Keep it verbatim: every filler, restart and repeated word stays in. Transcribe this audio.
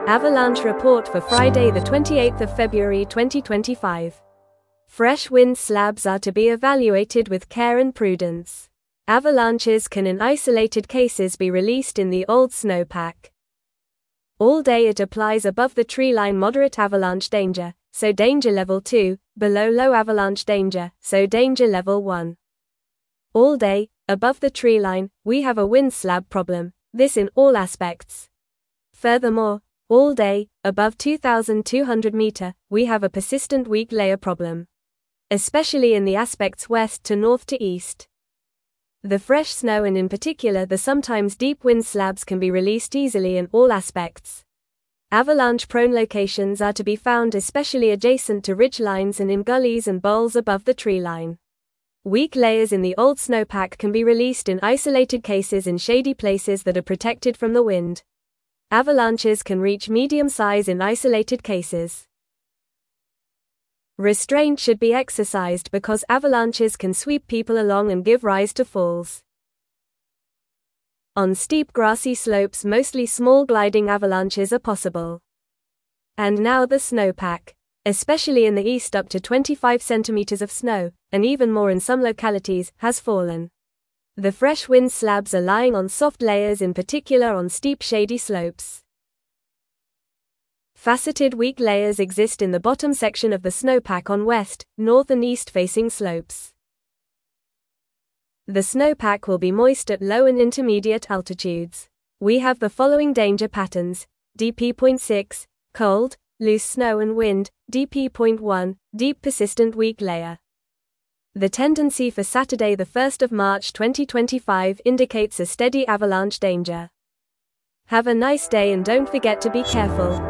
Avalanche report for Friday the twenty-eighth of February twenty twenty-five. Fresh wind slabs are to be evaluated with care and prudence. Avalanches can in isolated cases be released in the old snowpack. All day it applies above the treeline moderate avalanche danger, so danger level two, below low avalanche danger, so danger level one. All day, above the treeline, we have a wind slab problem, this in all aspects. Furthermore, all day, above two thousand two hundred meter, we have a persistent weak layer problem. Especially in the aspects west to north to east. The fresh snow and in particular the sometimes deep wind slabs can be released easily in all aspects. Avalanche-prone locations are to be found especially adjacent to ridge lines and in gullies and bowls above the tree line. Weak layers in the old snowpack can be released in isolated cases in shady places that are protected from the wind. Avalanches can reach medium size in isolated cases. Restraint should be exercised because avalanches can sweep people along and give rise to falls. On steep grassy slopes mostly small gliding avalanches are possible. And now the snowpack. Especially in the east up to twenty-five centimeters of snow, and even more in some localities, has fallen. The fresh wind slabs are lying on soft layers in particular on steep shady slopes. Faceted weak layers exist in the bottom section of the snowpack on west, north and east facing slopes. The snowpack will be moist at low and intermediate altitudes. We have the following danger patterns: D P zero point six, cold, loose snow and wind, D P zero point one, deep persistent weak layer. The tendency for Saturday the first of March twenty twenty-five indicates a steady avalanche danger. Have a nice day and don't forget to be careful.